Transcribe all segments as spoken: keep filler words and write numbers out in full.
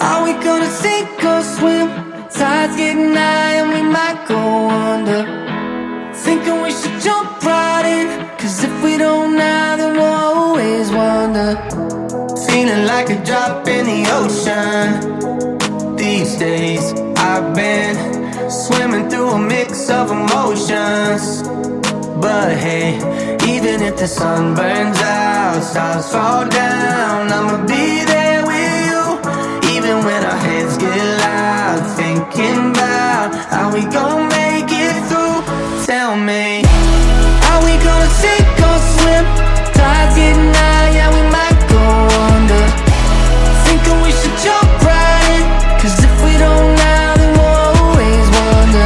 Are we gonna sink or swim? Tide's getting high and we might go under. Thinking we should jump right in, cause if we don't now, then we'll always wonder. Feeling like a drop in the ocean. These days I've been swimming through a mix of emotions. But hey, even if the sun burns out, stars fall down, I'ma be there with you. Even when our heads get loud, thinking about how we gon' make it through. Tell me, are we gonna sink or swim? Tide's getting high, yeah, we might go under. Thinking we should jump right in, cause if we don't now, then we'll always wonder.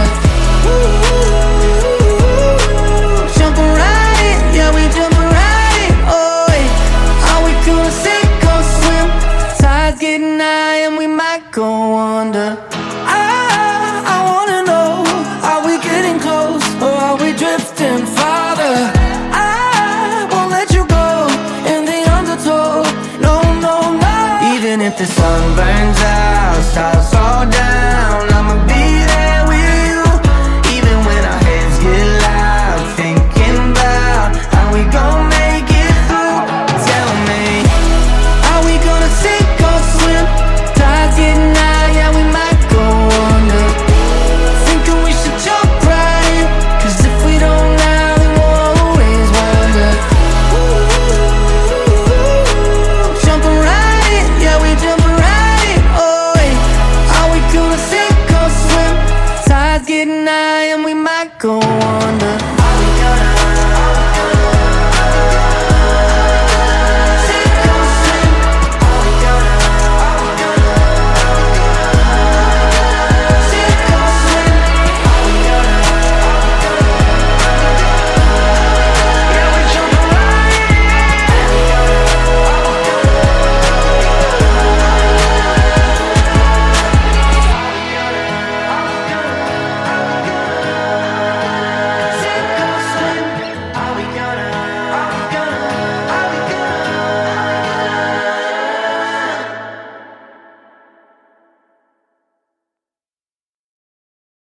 Jumping right in, yeah, we jumping right in. Oh, yeah. Are we gonna sink or swim? Tide's getting high and we might go under. I, I wanna know, are we getting close or are we drifting farther? I won't let you go in the undertow. No, no, no. Even if the sun burns out,